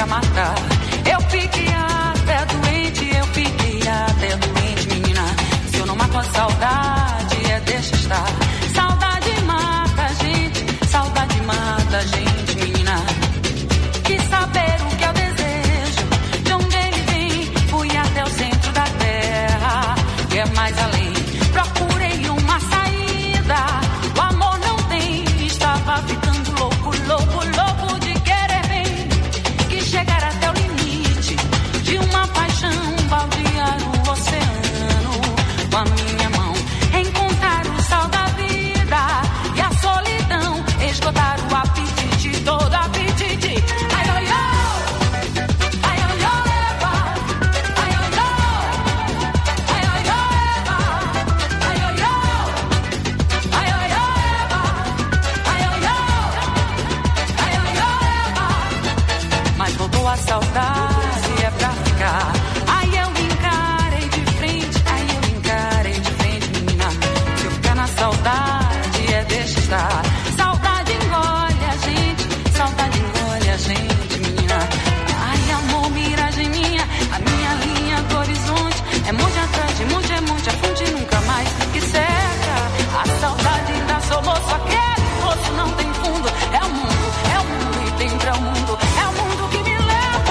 pra matar. Eu fiquei até doente, menina. Se eu não mato a saudade, deixa estar. Saudade mata a gente, menina. Quis saber o que eu desejo, de onde ele vem. Fui até o centro da terra, que é mais além. Procurei uma saída, o amor não tem. Estava ficando louco de querer bem. Quis chegar até o limite de uma paixão, baldear o oceano com a minha mão. Encontrar o sal da vida e a solidão, esgotar o apetite, todo apetite. Ai, ai, ai. A saudade é pra ficar. Aí eu encarei de frente, menina. Se eu ficar na saudade, deixa estar. Saudade engole a gente, menina. Ai, amor, miragem minha, a minha linha do horizonte. É monte atrás de monte, é fonte nunca mais que seca. A saudade ainda soluço, aquele poço não tem fundo. É o mundo e dentro é o mundo. É o mundo que me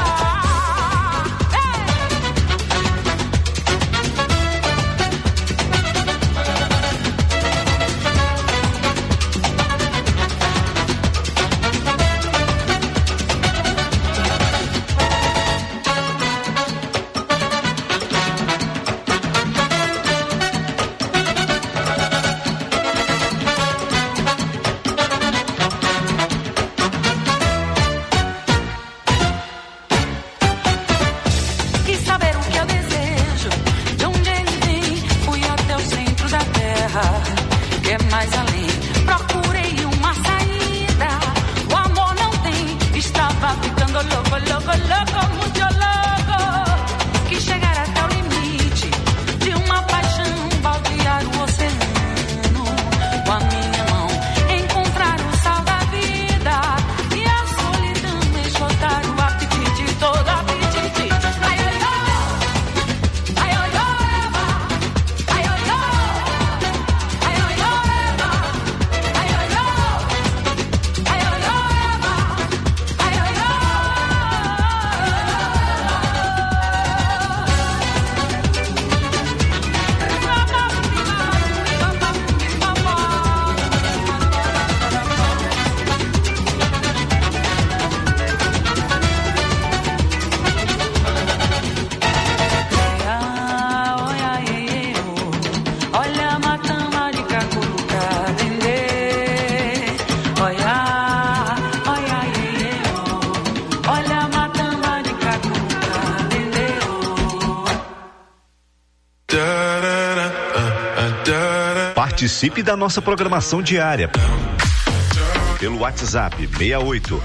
Participe da nossa programação diária pelo WhatsApp 68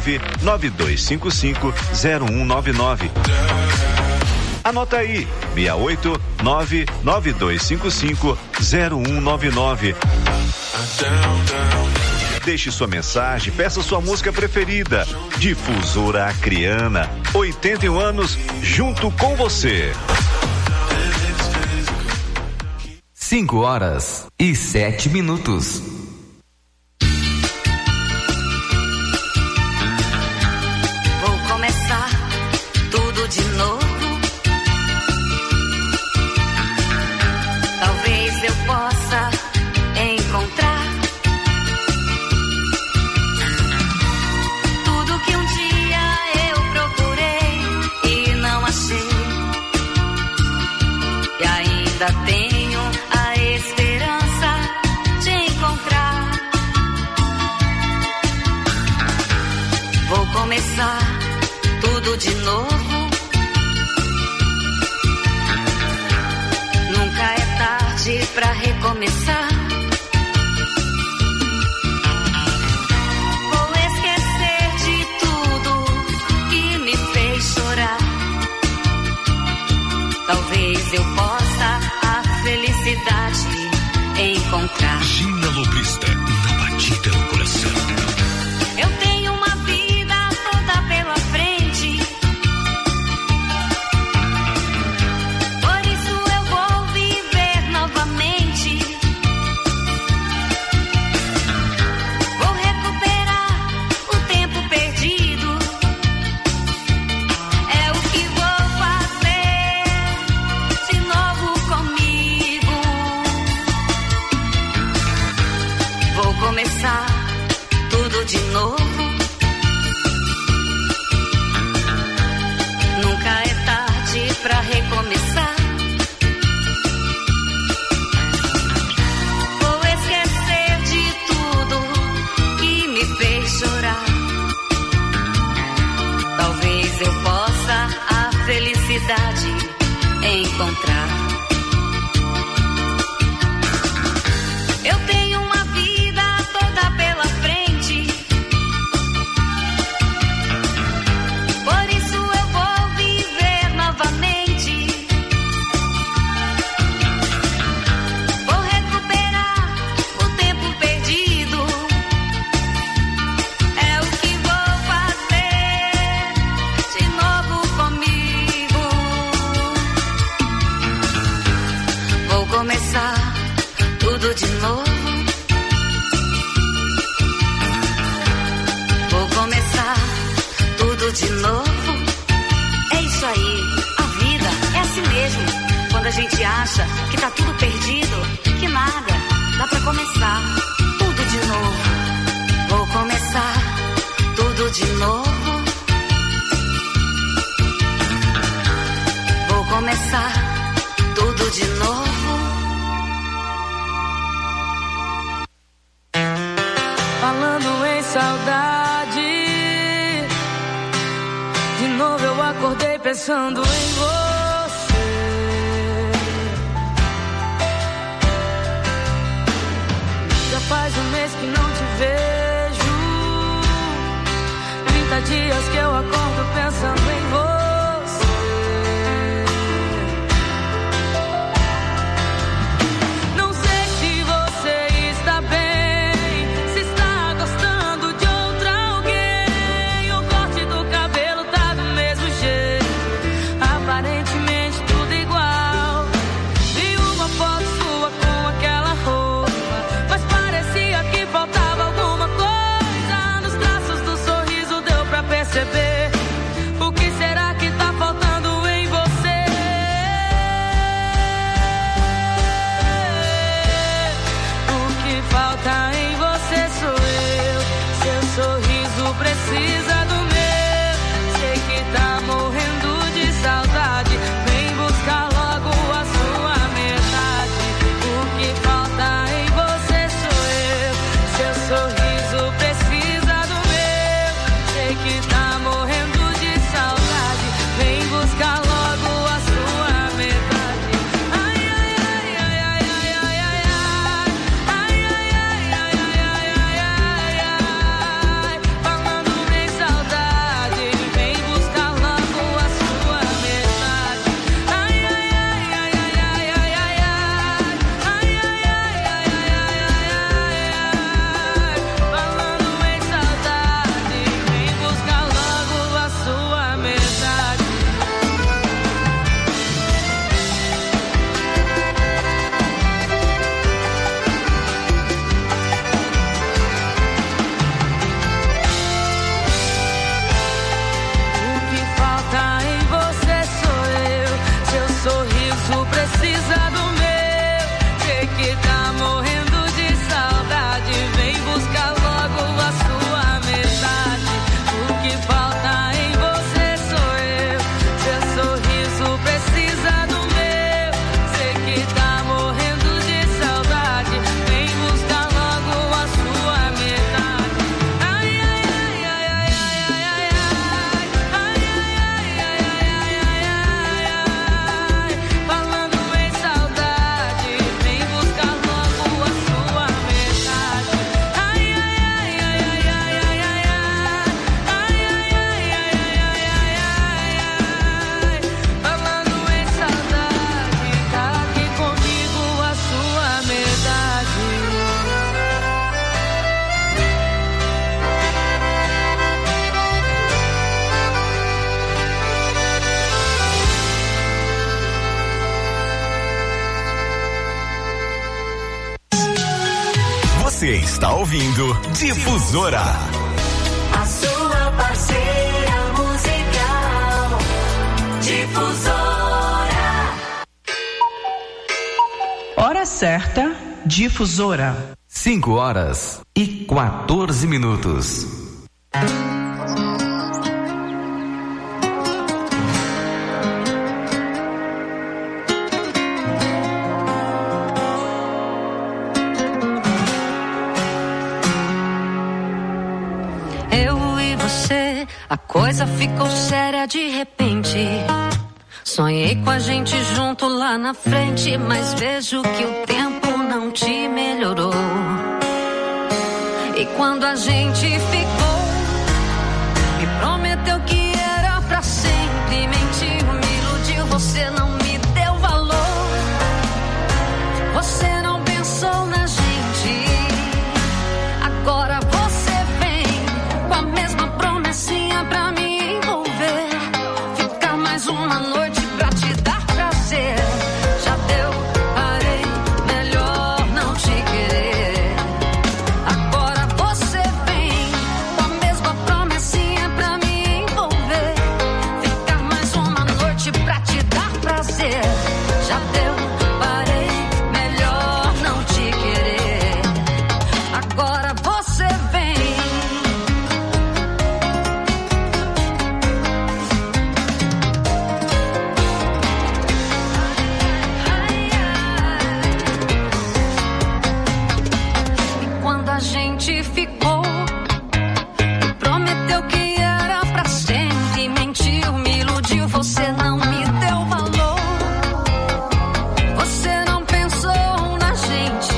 992550199. Anota aí, 68 992550199. Deixe sua mensagem, peça sua música preferida. Difusora Acreana, 81 anos junto com você. 5h07. Vou começar tudo de novo. Talvez eu possa encontrar tudo que um dia eu procurei e não achei. E ainda tenho a esperança de encontrar. Vou começar tudo de novo. Nunca é tarde pra recomeçar. Vou esquecer de tudo que me fez chorar. Talvez eu possa a felicidade encontrar. Gina Lobrista, na batida do coração. Eu tenho uma vida toda pela frente. felicidade encontrar. Eu tenho uma vida toda pela frente, por isso eu vou viver novamente. Vou recuperar o tempo perdido, é o que vou fazer de novo comigo. Vou começar tudo de novo. Vou começar tudo de novo. É isso aí, a vida é assim mesmo. Quando a gente acha que tá tudo perdido, que nada, dá pra começar tudo de novo. Vou começar tudo de novo. Vou começar tudo de novo. Falando em saudade, de novo eu acordei pensando em você. Já faz um mês que não te vejo, 30 dias que eu acordo pensando em você. Não sei se você está bem, se está gostando de outra alguém. O corte do cabelo tá do mesmo jeito, aparentemente tudo igual. Vi uma foto sua com aquela roupa, mas parecia que faltava alguma coisa. Nos traços do sorriso deu pra perceber. O que será que tá faltando em você? O que falta em você sou eu. Seu sorriso precisa do meu. Sei que tá morrendo de saudade. Vem buscar logo a sua metade. O que falta em você sou eu. Seu sorriso precisa do meu. Sei que tá morrendo de saudade. Vem buscar logo a sua metade. Ai, ai, ai, ai, ai, ai, ai, ai. Ai, ai, ai, ai, ai, ai, ai, ai. Falando em saudade, vem buscar logo a sua metade. Ai, ai, ai, ai, ai, ai, ai, ai, ai. Ai, ai, ai, ai, ai, ai, ai, ai. Falando em saudade, vem buscar logo a sua metade. O que falta em você sou eu. Seu sorriso precisa do meu. Sei que tá morrendo de saudade. Vem buscar logo a sua metade. O que falta em você sou eu. Seu sorriso precisa do meu. Sei que tá morrendo de saudade. Vem buscar logo a sua metade. Ai, ai, ai, ai, ai, ai, ai, ai. Ai, ai, ai, ai, ai, ai, ai, ai. Falando em saudade, vem buscar logo a sua metade. Ai, ai, ai, ai, ai, ai, ai, ai, ai. Ai, ai, ai, ai, ai, ai, ai, ai. Falando em saudade, tá aqui comigo a sua metade. Você está ouvindo Difusora. A sua parceira musical, Difusora. Hora certa, Difusora. 5h14. A coisa ficou séria de repente. Sonhei com a gente junto lá na frente, mas vejo que o tempo não te melhorou. E quando a gente ficou, me prometeu que era pra sempre. Mentiu, me iludiu, você não me deu valor. Você não pensou na gente. Agora você vem com a mesma promessinha pra me envolver. Ficar mais uma noite pra te dar prazer. Já deu, parei, melhor não te querer. Agora você vem com a mesma promessinha pra me envolver. Ficar mais uma noite pra te dar prazer. Já deu, parei, melhor não te querer. Agora você vem. E quando a gente ficou, me prometeu que era pra sempre. Mentiu, me iludiu, você não me deu valor. Você não pensou na gente.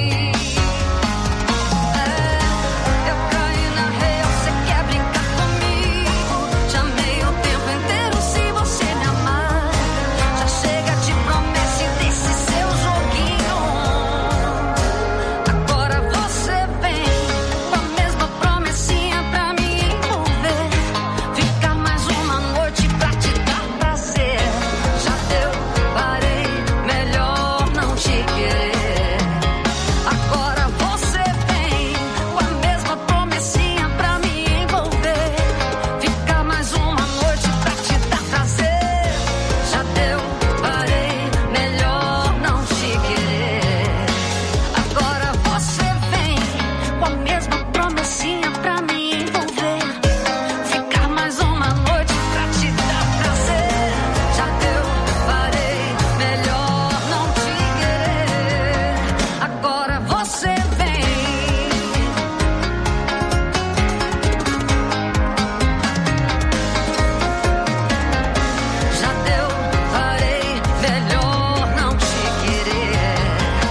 Eu caí na real, você quer brincar comigo? Te amei o tempo inteiro, se você me amar. Já chega de promessa e desse seu joguinho. Agora você vem com a mesma promessinha pra me envolver. Ficar mais uma noite pra te dar prazer. Já deu, parei, melhor não te querer. Agora você vem com a mesma promessinha pra me envolver. Ficar mais uma noite pra te dar prazer. Já deu, parei, melhor não te querer. Agora você vem com a mesma promessinha pra me envolver. Ficar mais uma noite pra te dar prazer. Já deu, parei, melhor não te querer. Agora você vem. Já deu, parei, melhor não te querer.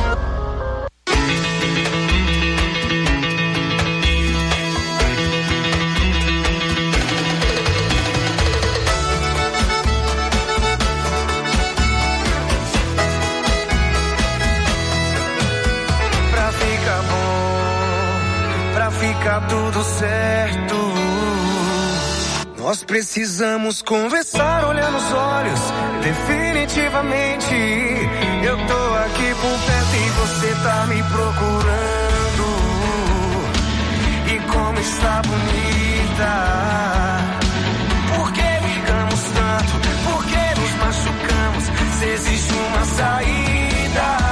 Pra ficar bom, pra ficar tudo certo, nós precisamos conversar, olhar nos olhos, definitivamente. Eu tô aqui por perto e você tá me procurando. E como está bonita. Por que brigamos tanto? Por que nos machucamos? Se existe uma saída.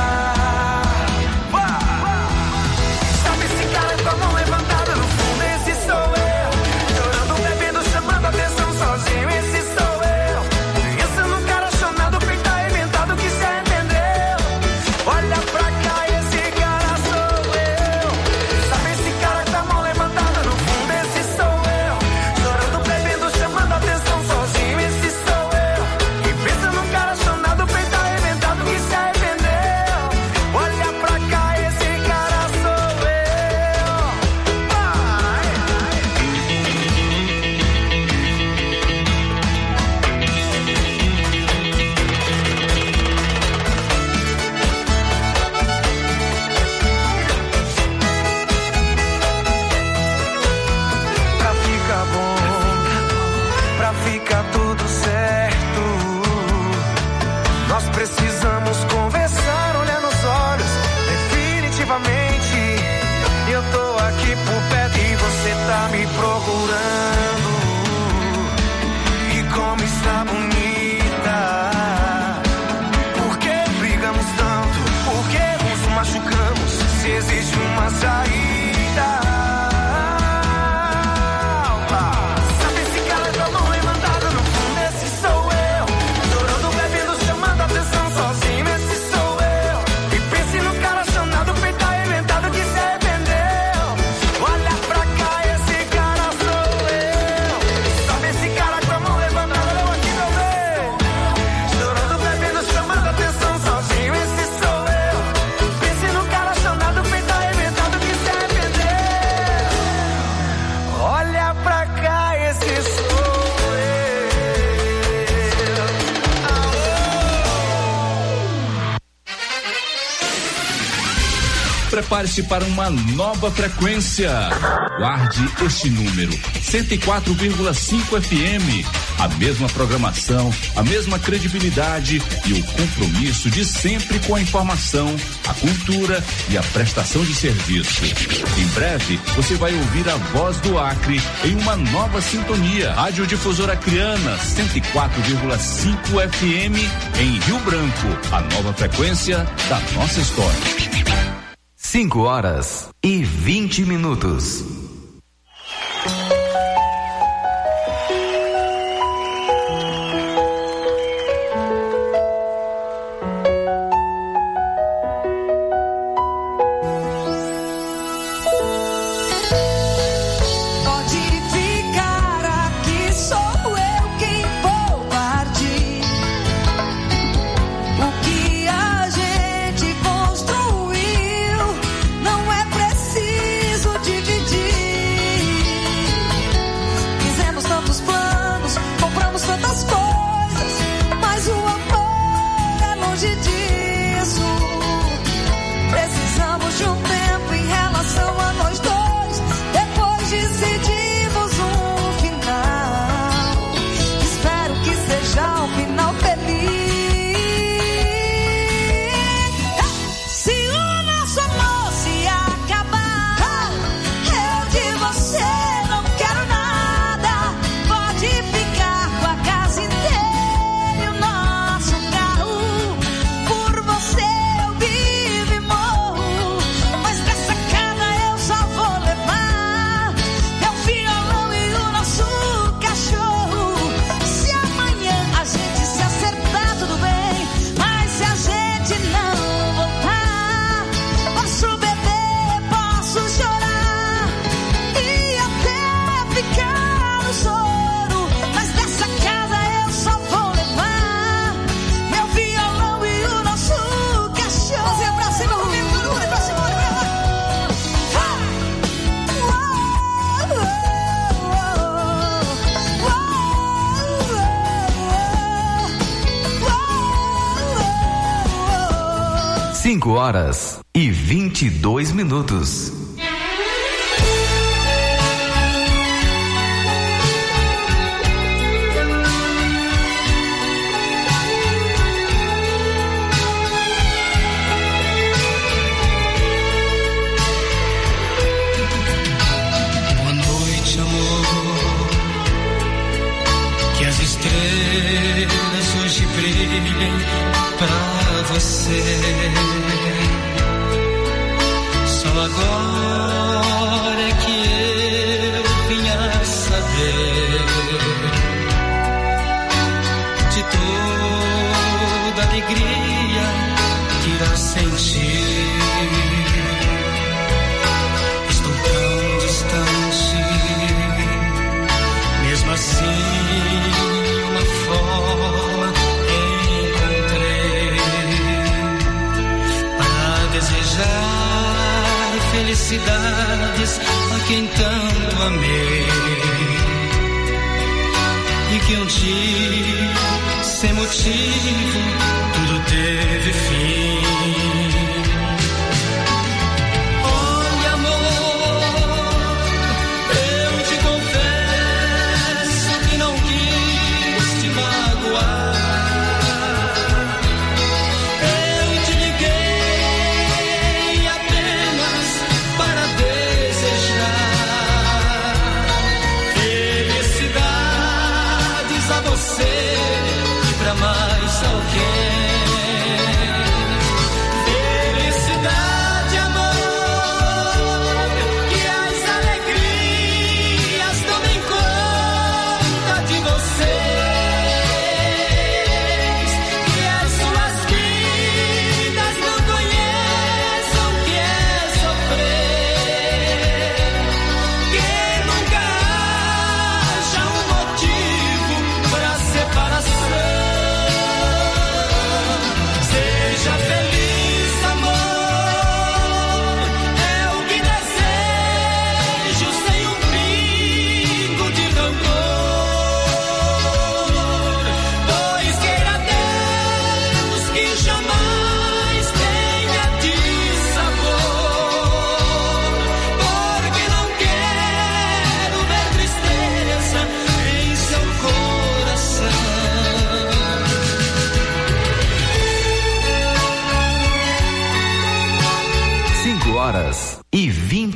Sabe esse cara com a mão levantada no fundo? Esse sou eu. Chorando, bebendo, chamando atenção sozinho. Esse sou eu. Pensa num cara chonado, peito arrebentado que se arrependeu. Olha pra cá, esse cara sou eu. Sabe esse cara com a mão levantada no fundo? Esse sou eu. Chorando, bebendo, chamando atenção sozinho. Esse sou eu. E pensa num cara chonado, peito arrebentado que se arrependeu. Olha pra cá, esse cara sou eu. Pra ficar bom, pra ficar tudo certo, nós precisamos conversar, olhar nos olhos, definitivamente. Eu tô aqui por perto e você tá me procurando. E como está bonita. Por que brigamos tanto? Por que nos machucamos? Se existe uma saída. Sabe esse cara com a mão levantada no fundo? Esse sou eu. Chorando, bebendo, chamando atenção sozinho. Esse sou eu. E pense no cara chonado, peito arrebentado que se arrependeu. Olha pra cá, esse cara sou eu. Sabe esse cara com a mão levantada? Eu aqui, meu bem. Prepare-se para uma nova frequência. Guarde este número: 104,5 FM. A mesma programação, a mesma credibilidade e o compromisso de sempre com a informação, a cultura e a prestação de serviço. Em breve, você vai ouvir a voz do Acre em uma nova sintonia. Rádio Difusora Acreana, 104,5 FM em Rio Branco. A nova frequência da nossa história. 5h20. Cinco horas e 22 minutos. Boa noite, amor. Que as estrelas hoje brilhem pra você. Só agora é que eu vim a saber de toda alegria que irá sentir. Estou tão distante, mesmo assim uma forma desejar felicidades a quem tanto amei, e que um dia, sem motivo, tudo teve fim. Olha, amor, eu te confesso que não quis te magoar. Mais alguém. Felicidade, amor, que as alegrias tomem conta de vocês, que as suas vidas não conheçam o que é sofrer, que nunca haja um motivo para separação.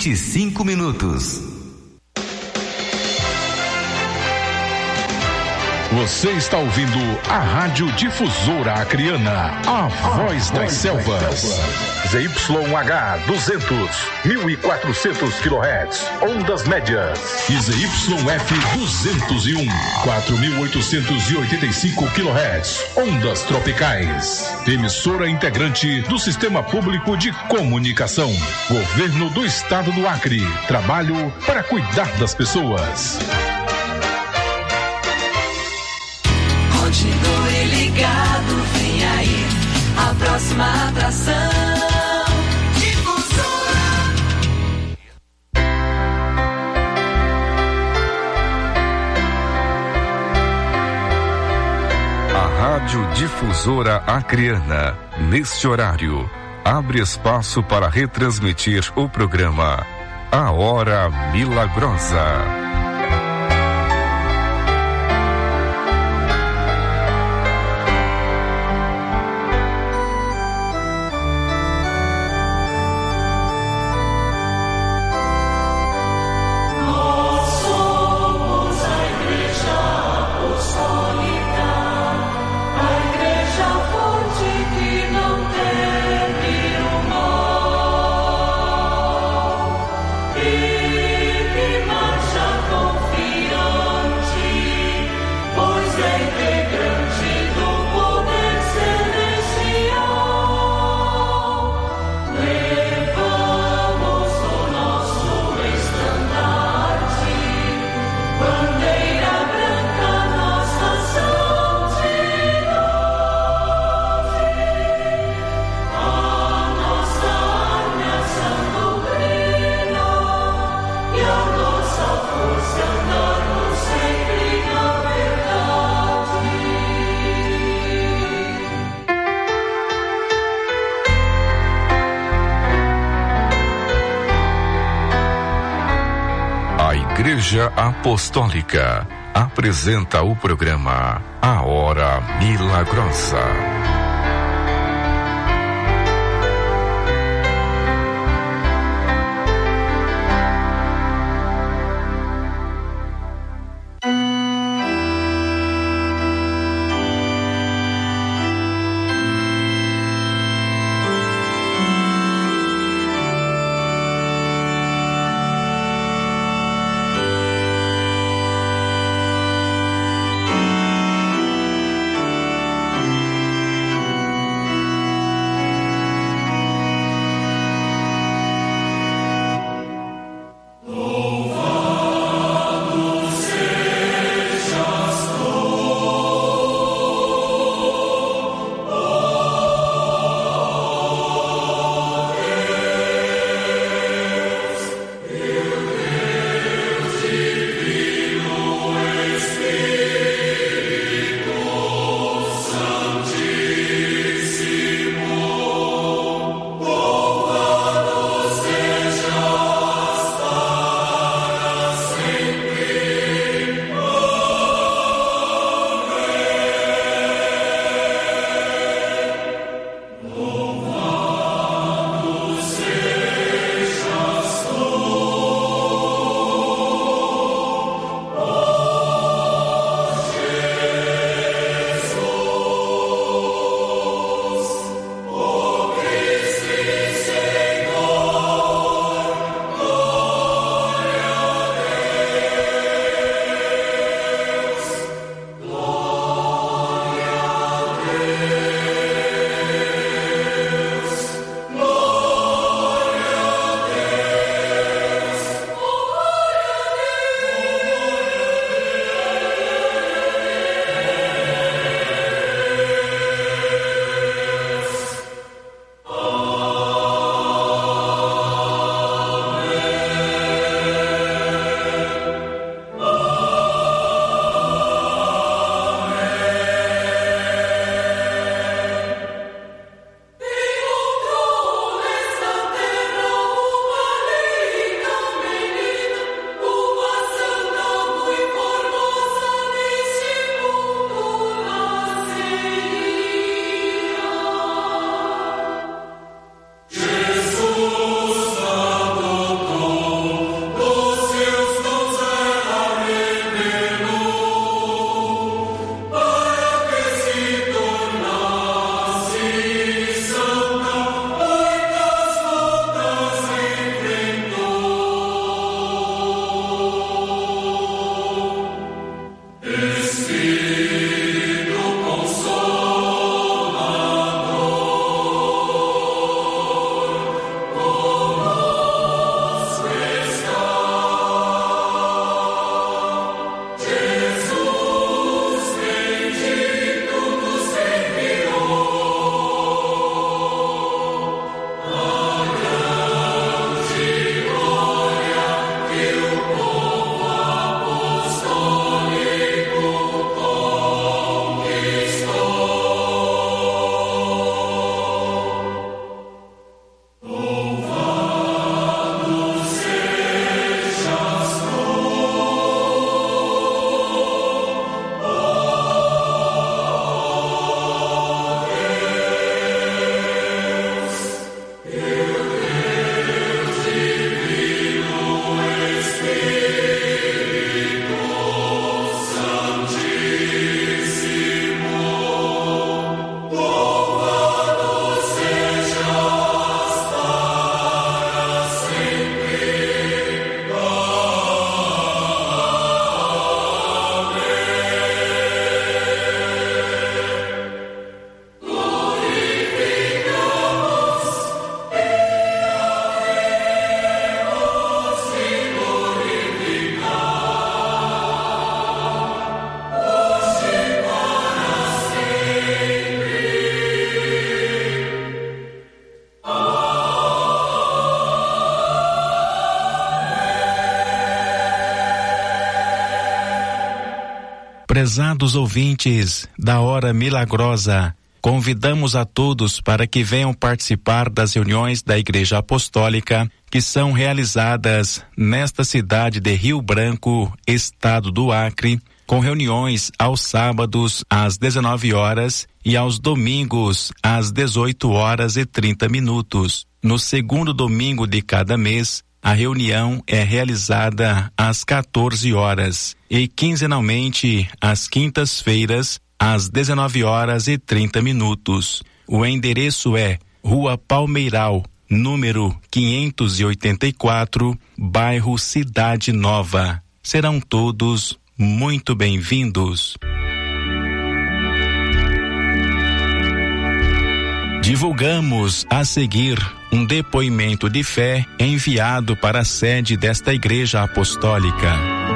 25 minutos. Você está ouvindo a Rádio Difusora Acreana, a voz das selvas. ZYH 200, 1400 kHz, ondas médias. E ZYF 201, 4885 kHz, ondas tropicais. Emissora integrante do Sistema Público de Comunicação. Governo do Estado do Acre. Trabalho para cuidar das pessoas. Continue ligado, vem aí a próxima atração. Difusora. A Rádio Difusora Acreana, neste horário, abre espaço para retransmitir o programa A Hora Milagrosa. Igreja Apostólica apresenta o programa A Hora Milagrosa. Prezados ouvintes da Hora Milagrosa, convidamos a todos para que venham participar das reuniões da Igreja Apostólica que são realizadas nesta cidade de Rio Branco, estado do Acre, com reuniões aos sábados às 19 horas e aos domingos às 18h30. No segundo domingo de cada mês, a reunião é realizada às 14 horas e quinzenalmente às quintas-feiras às 19h30. O endereço é Rua Palmeiral, número 584, bairro Cidade Nova. Serão todos muito bem-vindos. Divulgamos a seguir um depoimento de fé enviado para a sede desta Igreja Apostólica.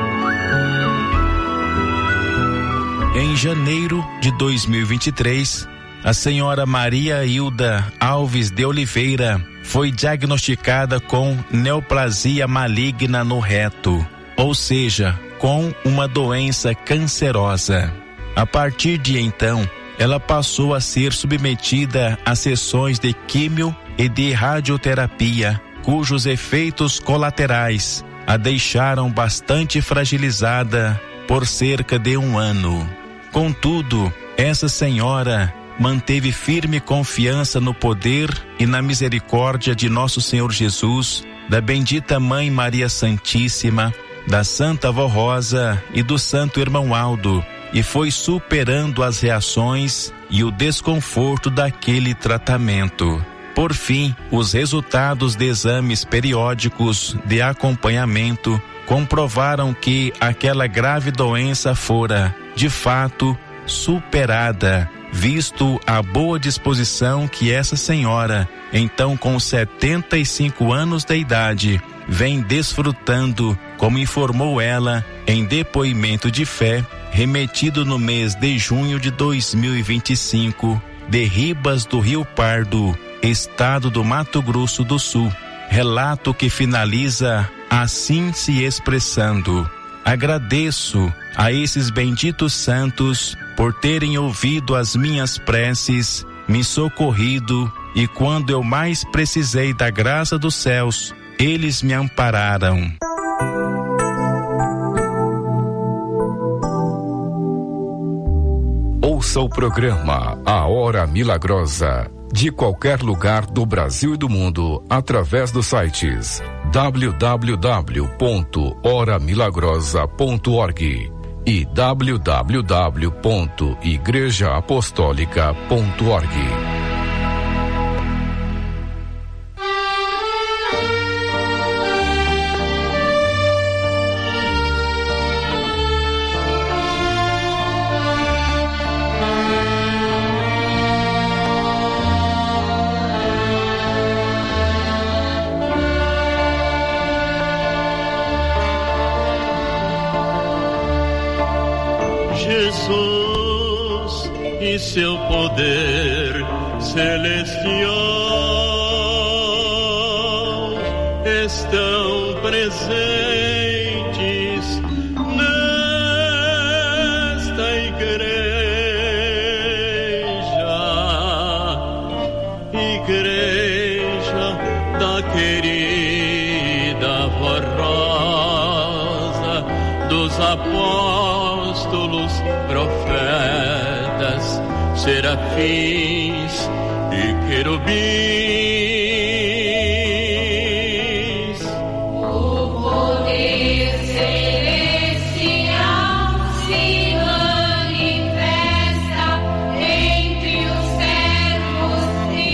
Em janeiro de 2023, a senhora Maria Hilda Alves de Oliveira foi diagnosticada com neoplasia maligna no reto, ou seja, com uma doença cancerosa. A partir de então, ela passou a ser submetida a sessões de químio e de radioterapia, cujos efeitos colaterais a deixaram bastante fragilizada por cerca de 1 ano. Contudo, essa senhora manteve firme confiança no poder e na misericórdia de nosso Senhor Jesus, da bendita Mãe Maria Santíssima, da Santa Avó Rosa e do Santo Irmão Aldo, e foi superando as reações e o desconforto daquele tratamento. Por fim, os resultados de exames periódicos de acompanhamento comprovaram que aquela grave doença fora, de fato, superada, visto a boa disposição que essa senhora, então com 75 anos de idade, vem desfrutando, como informou ela em depoimento de fé, remetido no mês de junho de 2025, de Ribas do Rio Pardo, estado do Mato Grosso do Sul. Relato que finaliza assim se expressando: agradeço a esses benditos santos por terem ouvido as minhas preces, me socorrido, e quando eu mais precisei da graça dos céus, eles me ampararam. Ouça o programa A Hora Milagrosa, de qualquer lugar do Brasil e do mundo, através dos sites www.horamilagrosa.org e www.igrejaapostólica.org. Jesus e seu poder celestial estão presentes nesta igreja da querida Avó Rosa, dos apóstolos, profetas, serafins e querubins. O poder celestial se manifesta entre os servos de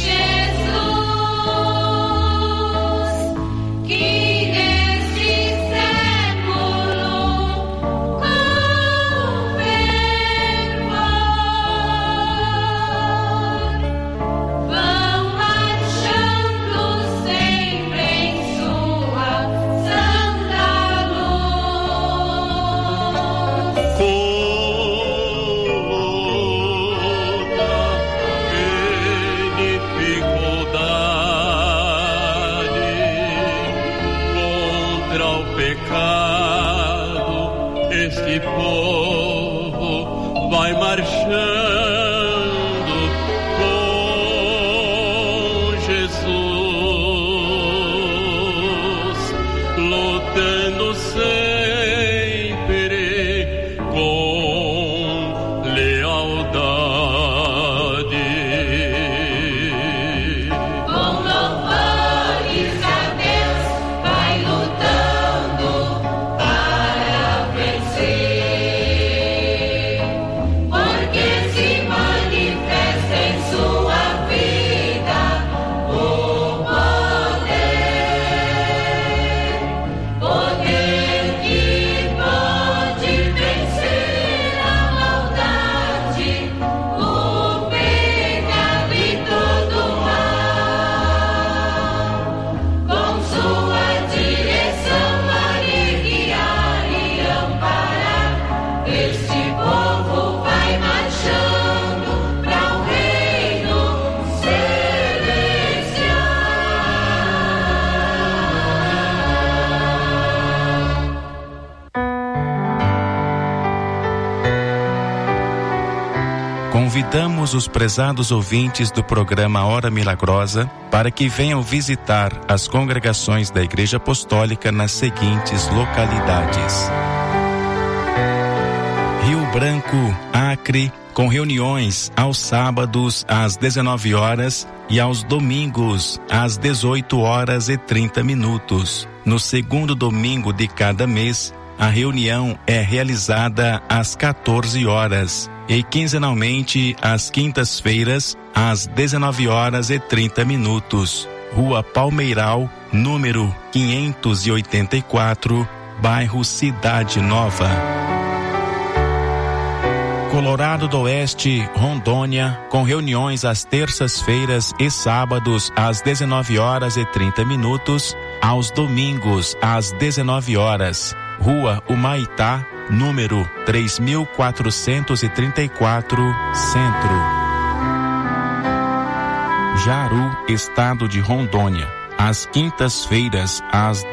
Jesus, que neste século com fervor vão a vai marchando com Jesus, lutando sempre com lealdade. Com louvores a Deus, vai lutando para vencer, porque se manifesta em sua vida o poder que pode vencer a maldade, o pecado e todo o mal. Com sua direção vai guiar e amparar, este povo vai marchando para o reino celestial. Convidamos os prezados ouvintes do programa Hora Milagrosa para que venham visitar as congregações da Igreja Apostólica nas seguintes localidades: Rio Branco, Acre, com reuniões aos sábados às 19 horas e aos domingos às 18h30. No segundo domingo de cada mês, a reunião é realizada às 14 horas e quinzenalmente às quintas-feiras às 19h30. Rua Palmeiral, número 584, bairro Cidade Nova. Colorado do Oeste, Rondônia, com reuniões às terças-feiras e sábados às 19h30, aos domingos às 19 horas. Rua Humaitá, número 3434, Centro. Jaru, estado de Rondônia, às quintas-feiras às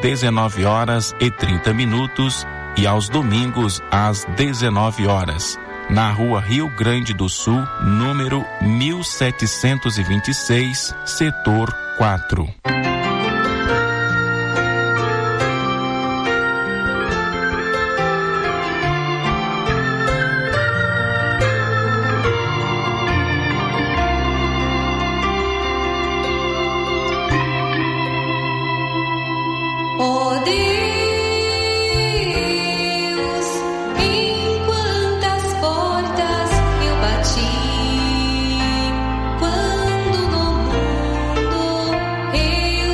19h30 e aos domingos às 19 horas. Na Rua Rio Grande do Sul, número 1726, Setor 4. Oh Deus, em quantas portas eu bati, quando no mundo eu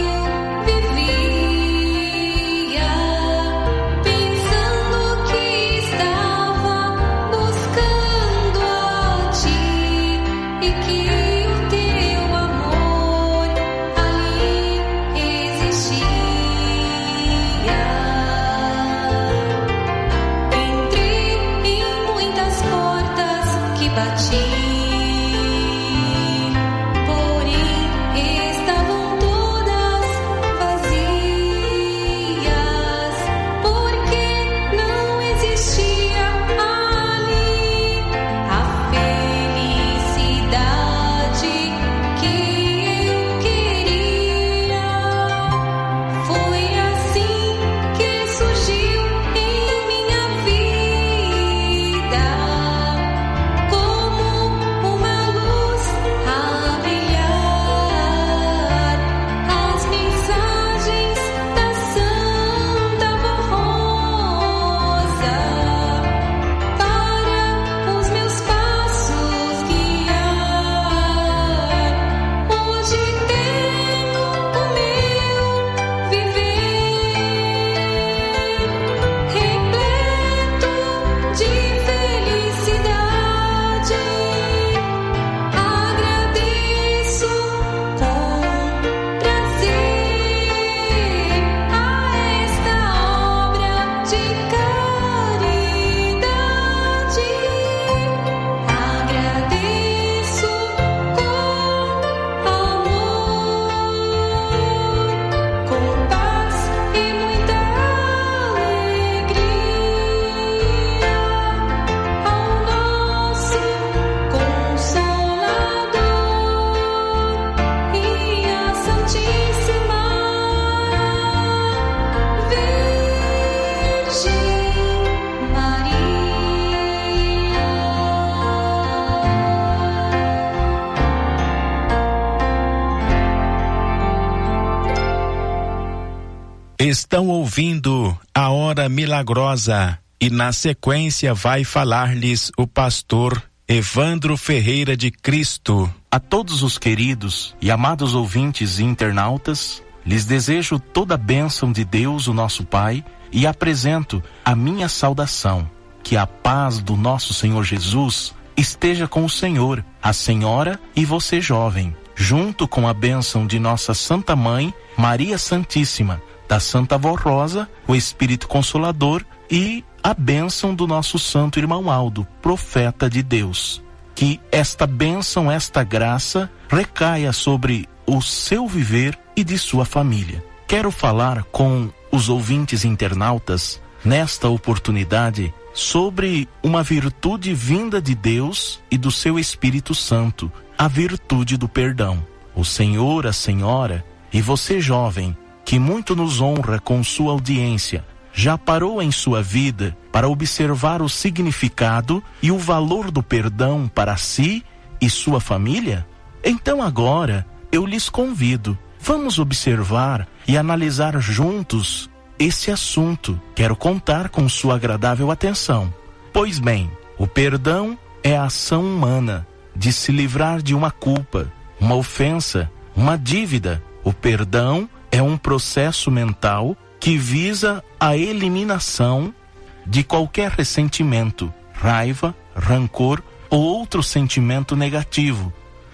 Estão ouvindo a Hora Milagrosa e na sequência vai falar-lhes o pastor Evandro Ferreira de Cristo. A todos os queridos e amados ouvintes e internautas, lhes desejo toda a bênção de Deus, o nosso Pai, e apresento a minha saudação. Que a paz do nosso Senhor Jesus esteja com o Senhor, a senhora e você jovem, junto com a bênção de nossa Santa Mãe, Maria Santíssima, da Santa Avó Rosa, o Espírito Consolador e a bênção do nosso Santo Irmão Aldo, profeta de Deus. Que esta bênção, esta graça, recaia sobre o seu viver e de sua família. Quero falar com os ouvintes internautas, nesta oportunidade, sobre uma virtude vinda de Deus e do seu Espírito Santo, a virtude do perdão. O Senhor, a senhora e você jovem, que muito nos honra com sua audiência, já parou em sua vida para observar o significado e o valor do perdão para si e sua família? Então agora eu lhes convido, vamos observar e analisar juntos esse assunto. Quero contar com sua agradável atenção. Pois bem, o perdão é a ação humana de se livrar de uma culpa, uma ofensa, uma dívida. O perdão é um processo mental que visa a eliminação de qualquer ressentimento, raiva, rancor ou outro sentimento negativo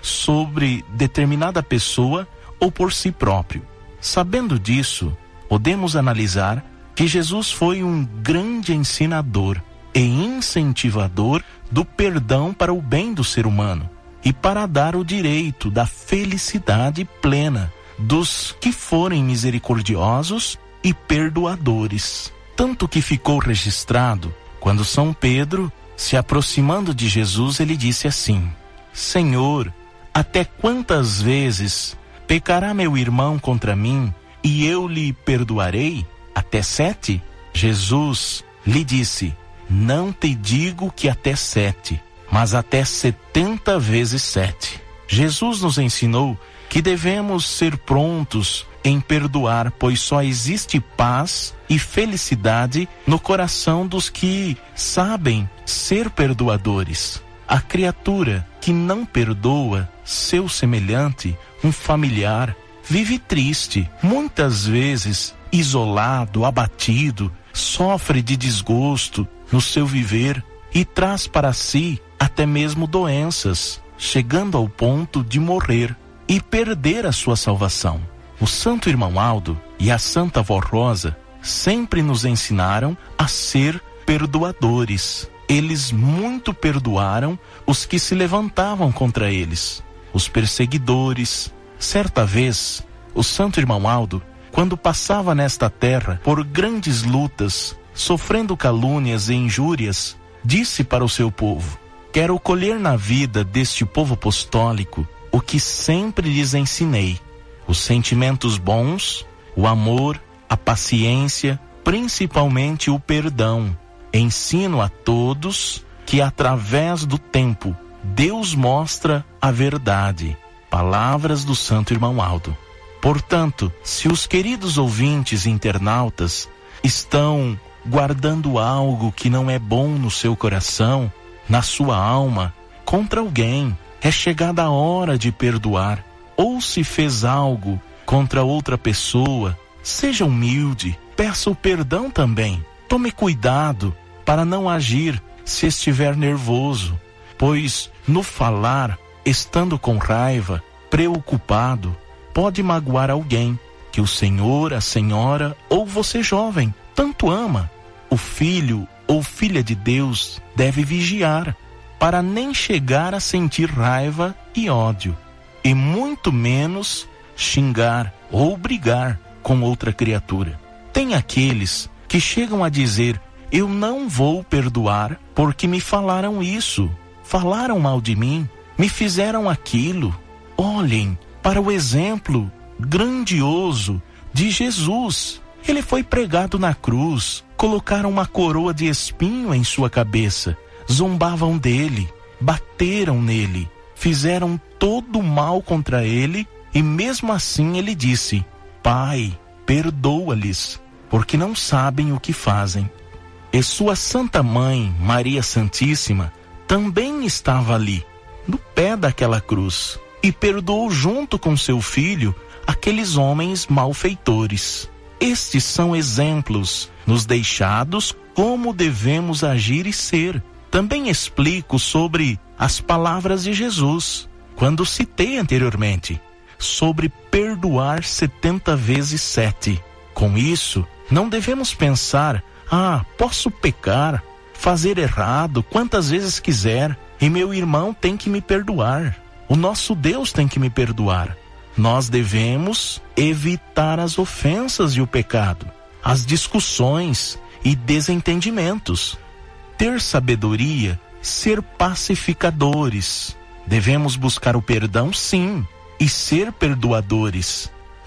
sobre determinada pessoa ou por si próprio. Sabendo disso, podemos analisar que Jesus foi um grande ensinador e incentivador do perdão para o bem do ser humano e para dar o direito da felicidade plena dos que forem misericordiosos e perdoadores. Tanto que ficou registrado, quando São Pedro, se aproximando de Jesus, ele disse assim: Senhor, até quantas vezes pecará meu irmão contra mim e eu lhe perdoarei? Até 7? Jesus lhe disse: não te digo que até 7, mas até 70 vezes 7. Jesus nos ensinou que devemos ser prontos em perdoar, pois só existe paz e felicidade no coração dos que sabem ser perdoadores. A criatura que não perdoa seu semelhante, um familiar, vive triste, muitas vezes isolado, abatido, sofre de desgosto no seu viver e traz para si até mesmo doenças, chegando ao ponto de morrer e perder a sua salvação. O Santo Irmão Aldo e a Santa Avó Rosa sempre nos ensinaram a ser perdoadores. Eles muito perdoaram os que se levantavam contra eles, os perseguidores. Certa vez, o Santo Irmão Aldo, quando passava nesta terra por grandes lutas, sofrendo calúnias e injúrias, disse para o seu povo: quero colher na vida deste povo apostólico o que sempre lhes ensinei, os sentimentos bons, o amor, a paciência, principalmente o perdão. Ensino a todos que através do tempo Deus mostra a verdade. Palavras do Santo Irmão Aldo. Portanto, se os queridos ouvintes internautas estão guardando algo que não é bom no seu coração, na sua alma, contra alguém, é chegada a hora de perdoar. Ou se fez algo contra outra pessoa, seja humilde, peça o perdão também. Tome cuidado para não agir se estiver nervoso, pois no falar, estando com raiva, preocupado, pode magoar alguém que o Senhor, a senhora ou você jovem tanto ama. O filho ou filha de Deus deve vigiar para nem chegar a sentir raiva e ódio, e muito menos xingar ou brigar com outra criatura. Tem aqueles que chegam a dizer: eu não vou perdoar porque me falaram isso, falaram mal de mim, me fizeram aquilo. Olhem para o exemplo grandioso de Jesus. Ele foi pregado na cruz, colocaram uma coroa de espinho em sua cabeça, zombavam dele, bateram nele, fizeram todo o mal contra ele, e mesmo assim ele disse: Pai, perdoa-lhes, porque não sabem o que fazem. E sua Santa Mãe, Maria Santíssima, também estava ali, no pé daquela cruz, e perdoou junto com seu filho aqueles homens malfeitores. Estes são exemplos nos deixados como devemos agir e ser. Também explico sobre as palavras de Jesus, quando citei anteriormente, sobre perdoar 70 vezes 7. Com isso, não devemos pensar, posso pecar, fazer errado quantas vezes quiser, e meu irmão tem que me perdoar. O nosso Deus tem que me perdoar. Nós devemos evitar as ofensas e o pecado, as discussões e desentendimentos. Ter sabedoria, ser pacificadores. Devemos buscar o perdão, sim, e ser perdoadores,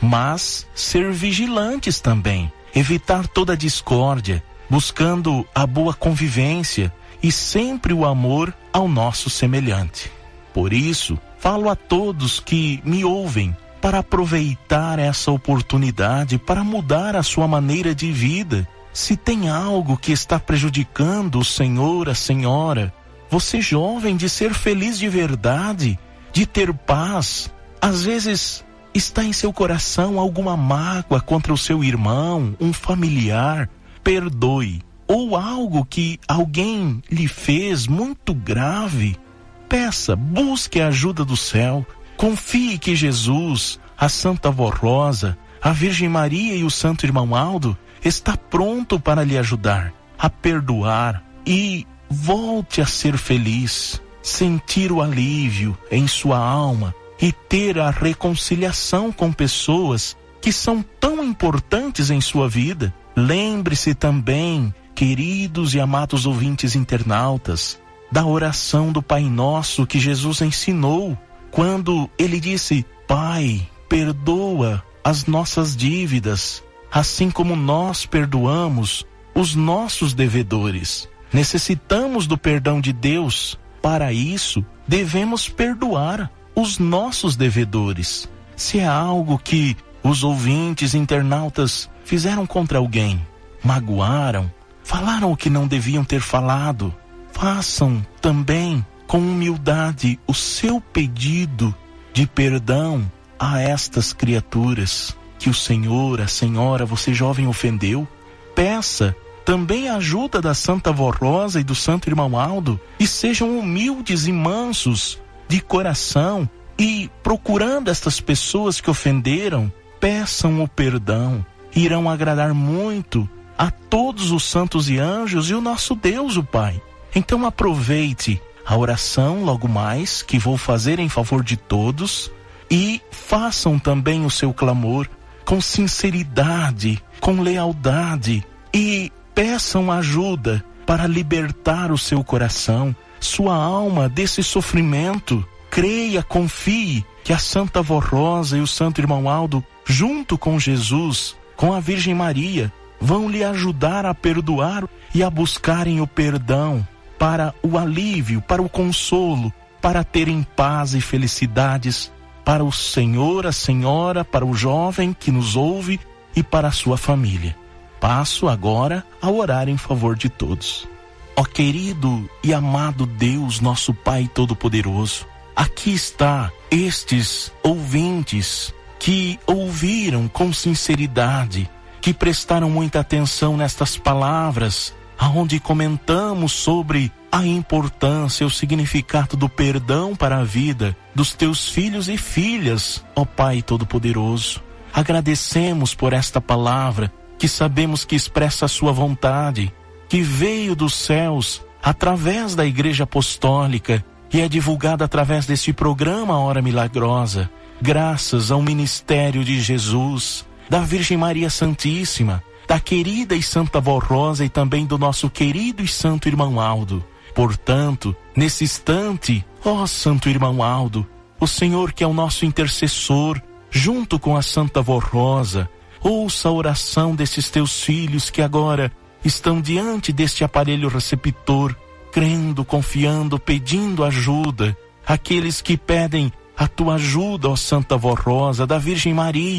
mas ser vigilantes também. Evitar toda discórdia, buscando a boa convivência e sempre o amor ao nosso semelhante. Por isso, falo a todos que me ouvem para aproveitar essa oportunidade para mudar a sua maneira de vida. Se tem algo que está prejudicando o senhor, a senhora, você jovem, de ser feliz de verdade, de ter paz, às vezes está em seu coração alguma mágoa contra o seu irmão, um familiar, perdoe. Ou algo que alguém lhe fez muito grave, peça, busque a ajuda do céu. Confie que Jesus, a Santa Vó Rosa, a Virgem Maria e o Santo Irmão Aldo está pronto para lhe ajudar a perdoar e volte a ser feliz, sentir o alívio em sua alma e ter a reconciliação com pessoas que são tão importantes em sua vida. Lembre-se também, queridos e amados ouvintes internautas, da oração do Pai Nosso que Jesus ensinou quando ele disse: Pai, perdoa as nossas dívidas, assim como nós perdoamos os nossos devedores. Necessitamos do perdão de Deus. Para isso, devemos perdoar os nossos devedores. Se é algo que os ouvintes internautas fizeram contra alguém, magoaram, falaram o que não deviam ter falado, façam também com humildade o seu pedido de perdão a estas criaturas que o Senhor, a Senhora, você jovem ofendeu. Peça também a ajuda da Santa Vó Rosa e do Santo Irmão Aldo, e sejam humildes e mansos de coração, e procurando estas pessoas que ofenderam, peçam o perdão. Irão agradar muito a todos os santos e anjos e o nosso Deus, o Pai. Então aproveite a oração logo mais que vou fazer em favor de todos, e façam também o seu clamor com sinceridade, com lealdade, e peçam ajuda para libertar o seu coração, sua alma desse sofrimento. Creia, confie que a Santa Vó Rosa e o Santo Irmão Aldo, junto com Jesus, com a Virgem Maria, vão lhe ajudar a perdoar e a buscarem o perdão para o alívio, para o consolo, para terem paz e felicidades para o Senhor, a Senhora, para o jovem que nos ouve e para a sua família. Passo agora a orar em favor de todos. Ó querido e amado Deus, nosso Pai Todo-Poderoso, aqui está estes ouvintes que ouviram com sinceridade, que prestaram muita atenção nestas palavras, aonde comentamos sobre a importância, o significado do perdão para a vida dos teus filhos e filhas, ó Pai Todo-Poderoso. Agradecemos por esta palavra, que sabemos que expressa a sua vontade, que veio dos céus através da Igreja Apostólica e é divulgada através deste programa Hora Milagrosa, graças ao ministério de Jesus, da Virgem Maria Santíssima, da querida e Santa Vó Rosa e também do nosso querido e Santo Irmão Aldo. Portanto, nesse instante, ó Santo Irmão Aldo, o Senhor que é o nosso intercessor, junto com a Santa Vó Rosa, ouça a oração desses teus filhos que agora estão diante deste aparelho receptor, crendo, confiando, pedindo ajuda. Aqueles que pedem a tua ajuda, ó Santa Vó Rosa, da Virgem Maria,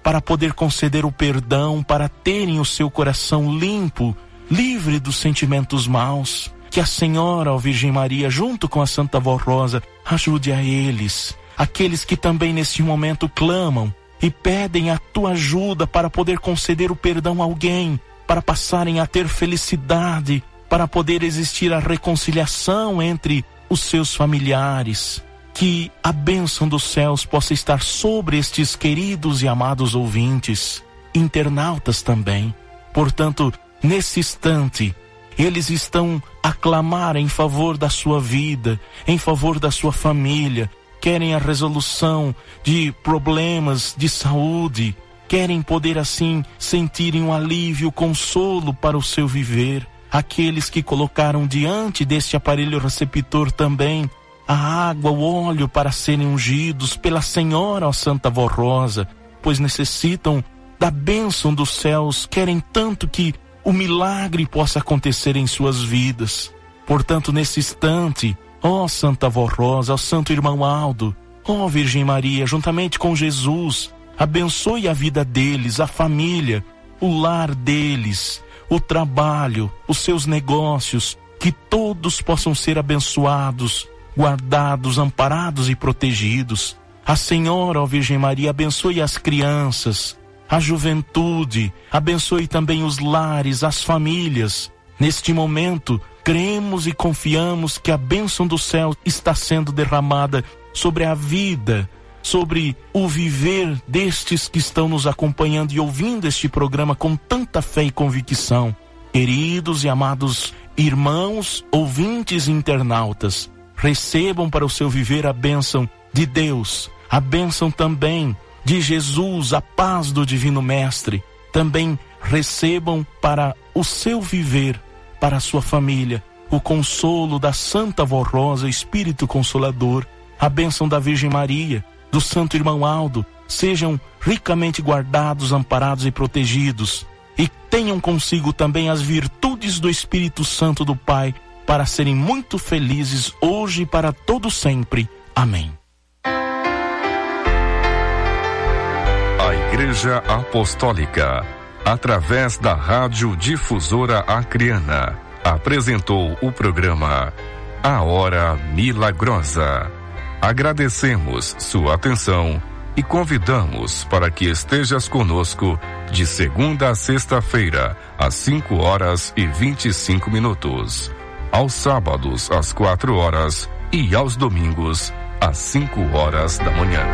para poder conceder o perdão, para terem o seu coração limpo, livre dos sentimentos maus. Que a Senhora, ó Virgem Maria, junto com a Santa Vó Rosa, ajude a eles, aqueles que também nesse momento clamam e pedem a tua ajuda para poder conceder o perdão a alguém, para passarem a ter felicidade, para poder existir a reconciliação entre os seus familiares. Que a bênção dos céus possa estar sobre estes queridos e amados ouvintes, internautas também. Portanto, nesse instante, eles estão a clamar em favor da sua vida, em favor da sua família, querem a resolução de problemas de saúde, querem poder assim sentirem um alívio, consolo para o seu viver. Aqueles que colocaram diante deste aparelho receptor também a água, o óleo para serem ungidos pela Senhora, ó Santa Vó Rosa, pois necessitam da bênção dos céus, querem tanto que o milagre possa acontecer em suas vidas. Portanto, nesse instante, ó Santa Vó Rosa, ó Santo Irmão Aldo, ó Virgem Maria, juntamente com Jesus, abençoe a vida deles, a família, o lar deles, o trabalho, os seus negócios, que todos possam ser abençoados, guardados, amparados e protegidos. A Senhora, ó Virgem Maria, abençoe as crianças, a juventude, abençoe também os lares, as famílias. Neste momento, cremos e confiamos que a bênção do céu está sendo derramada sobre a vida, sobre o viver destes que estão nos acompanhando e ouvindo este programa com tanta fé e convicção. Queridos e amados irmãos, ouvintes e internautas, recebam para o seu viver a bênção de Deus, a bênção também de Jesus, a paz do Divino Mestre. Também recebam para o seu viver, para a sua família, o consolo da Santa Vó Rosa, Espírito Consolador, a bênção da Virgem Maria, do Santo Irmão Aldo. Sejam ricamente guardados, amparados e protegidos, e tenham consigo também as virtudes do Espírito Santo do Pai, para serem muito felizes hoje e para todo sempre. Amém. A Igreja Apostólica, através da Rádio Difusora Acreana, apresentou o programa A Hora Milagrosa. Agradecemos sua atenção e convidamos para que estejas conosco de segunda a sexta-feira, às 5h25, aos sábados às 4h e aos domingos às 5h da manhã.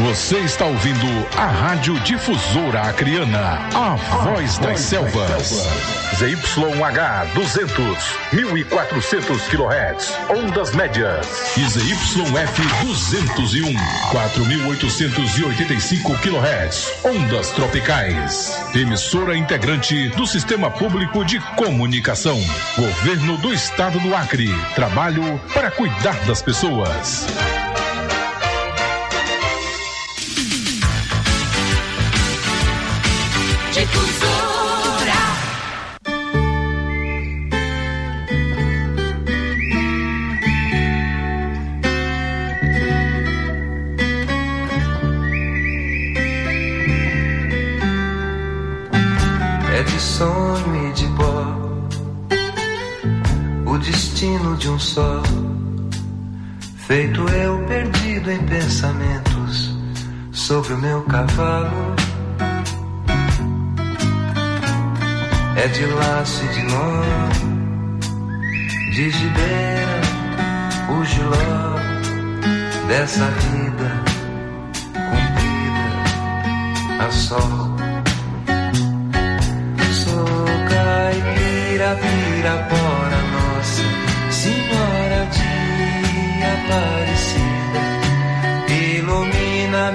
Você está ouvindo a Rádio Difusora Acreana, a voz das selvas. ZYH 200, 1400 kHz, ondas médias. E ZYF 201, 4885 kHz, ondas tropicais. Emissora integrante do Sistema Público de Comunicação. Governo do Estado do Acre. Trabalho para cuidar das pessoas. É de sonho e de pó o destino de um só, feito eu perdido em pensamentos sobre o meu cavalo. É de laço e de nó, de gibeira, o giló dessa vida